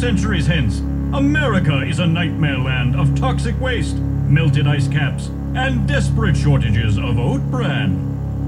centuries hence, America is a nightmare land of toxic waste, melted ice caps, and desperate shortages of oat bran.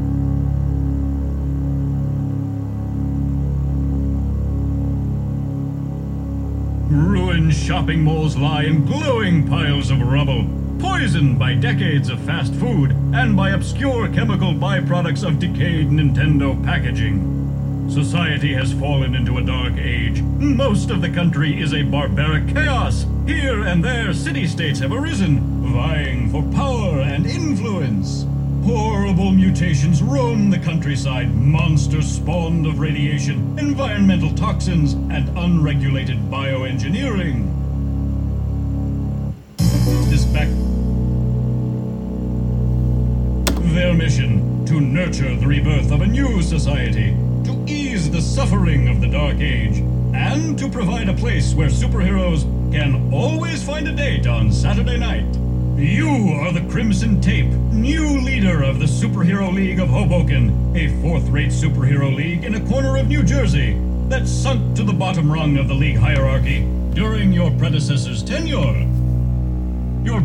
Ruined shopping malls lie in glowing piles of rubble, poisoned by decades of fast food and by obscure chemical byproducts of decayed Nintendo packaging. Society has fallen into a dark age. Most of the country is a barbaric chaos. Here and there, city-states have arisen, vying for power and influence. Horrible mutations roam the countryside, monsters spawned of radiation, environmental toxins, and unregulated bioengineering. Their mission, to nurture the rebirth of a new society, to ease the suffering of the Dark Age, and to provide a place where superheroes can always find a date on Saturday night. You are the Crimson Tape, new leader of the Superhero League of Hoboken, a fourth-rate superhero league in a corner of New Jersey that sunk to the bottom rung of the league hierarchy during your predecessor's tenure.